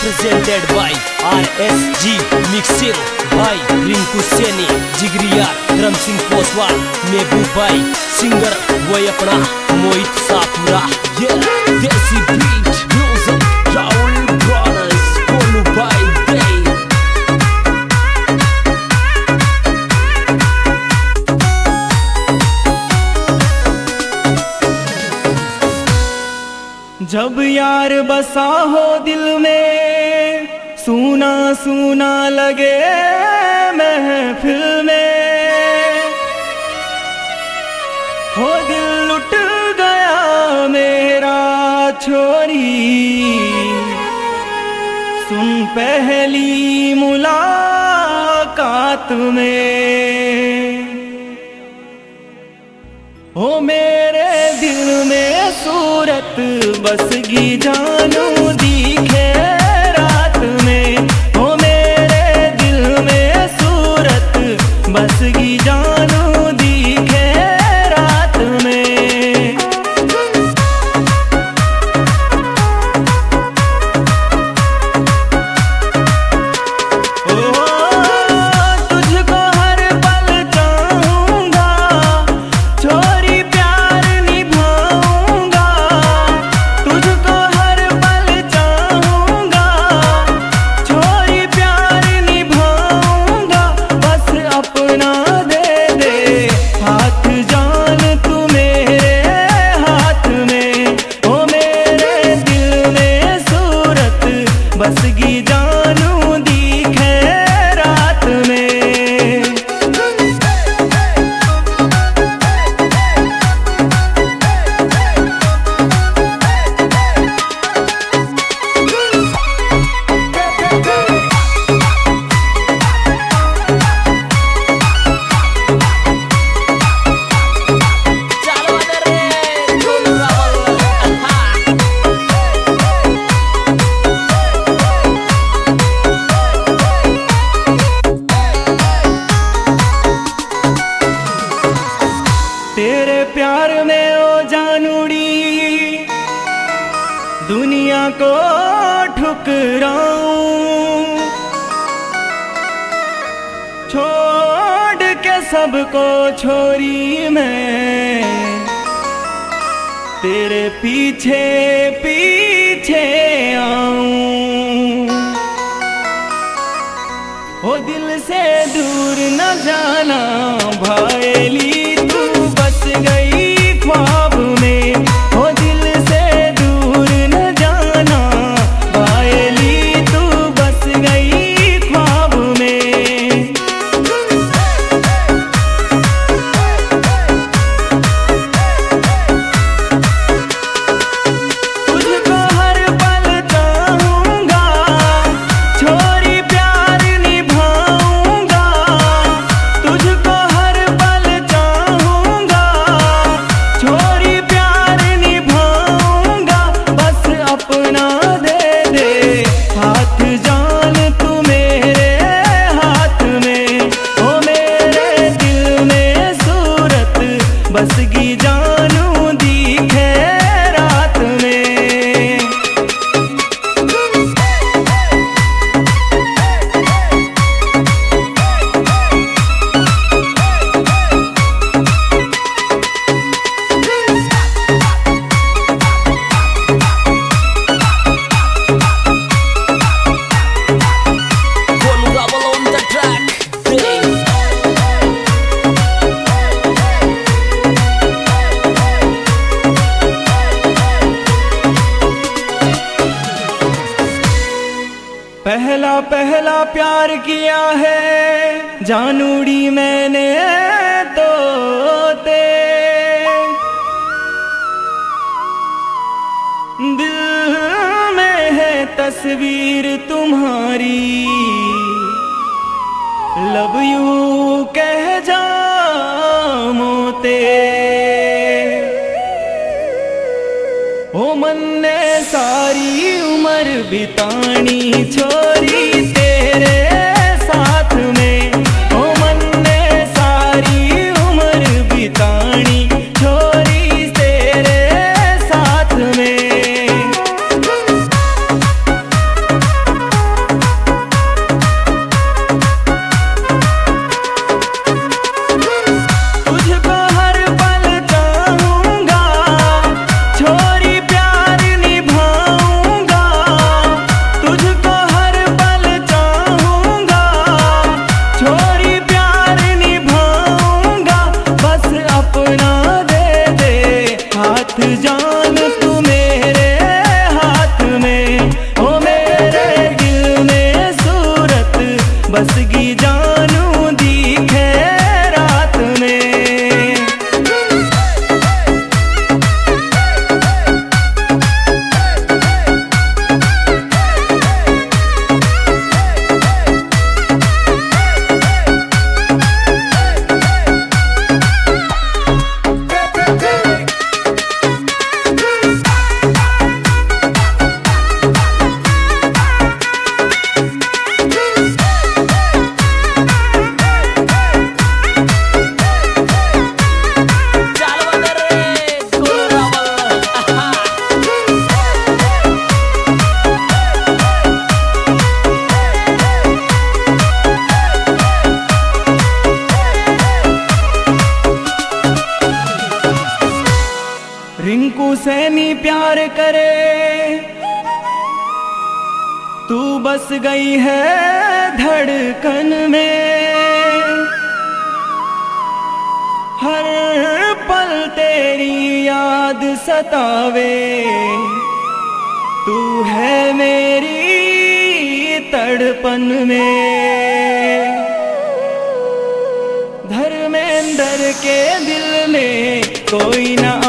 presented by RSG Mixing by Rinku Seni, Jigriya, Drum Singh Poswal, Mehboob Bhai, Singer वही अपना मोहित Sapura. Yeah, Desi Beat Music, Raul Brothers, Kolu Bhai Day। जब यार बसा हो दिल में, सूना सूना लगे महफिल में, हो दिल लुट गया मेरा छोरी, सुन पहली मुलाकात में, हो मेरे दिल में सूरत बस गई जानू दिखे रात में, हो मेरे दिल में सूरत बस गई जानू दिखे रात में। तुझको हर पल चाहूंगा, छोरी प्यार निभाऊंगा, तुझको हर पल चाहूंगा, छोरी प्यार निभाऊंगा, बस अपना दे दे हाथ जान तू मेरे हाथ में, ओ मेरे दिल में सूरत बस गई जानू दिखे रात में। तेरे प्यार में ओ जानूड़ी दुनिया को ठुकराऊं, छोड़ के सबको छोरी मैं तेरे पीछे पीछे आऊं, ओ दिल से दूर न जाना भाईली, तू बस गई ख्वाब में, ओ दिल से दूर न जाना भाईली, तू बस गई ख्वाब में। तुझको हर पल चाहूंगा, छोरी प्यार निभाऊंगा, तुझको हर पल चाहूंगा, छोरी प्यार निभाऊंगा, बस अपना दे दे हाथ जान तू मेरे हाथ में, ओ मेरे दिल में सूरत बस गई जानू दिखे रात में। Kolu Rawal on the track, Day। पहला पहला प्यार किया है जानूड़ी मैंने तो दिल में है तस्वीर तुम्हारी, लव यू कह जामोते, ओ मन ने सारी उम्र बितानी छोरी तेरे साथ में, ओ मन ने सारी उम्र बितानी छोरी तेरे साथ में। करे, तू बस गई है धड़कन में। हर पल तेरी याद सतावे, तू है मेरी तड़पन में। धर्मेंद्र के दिल में कोई ना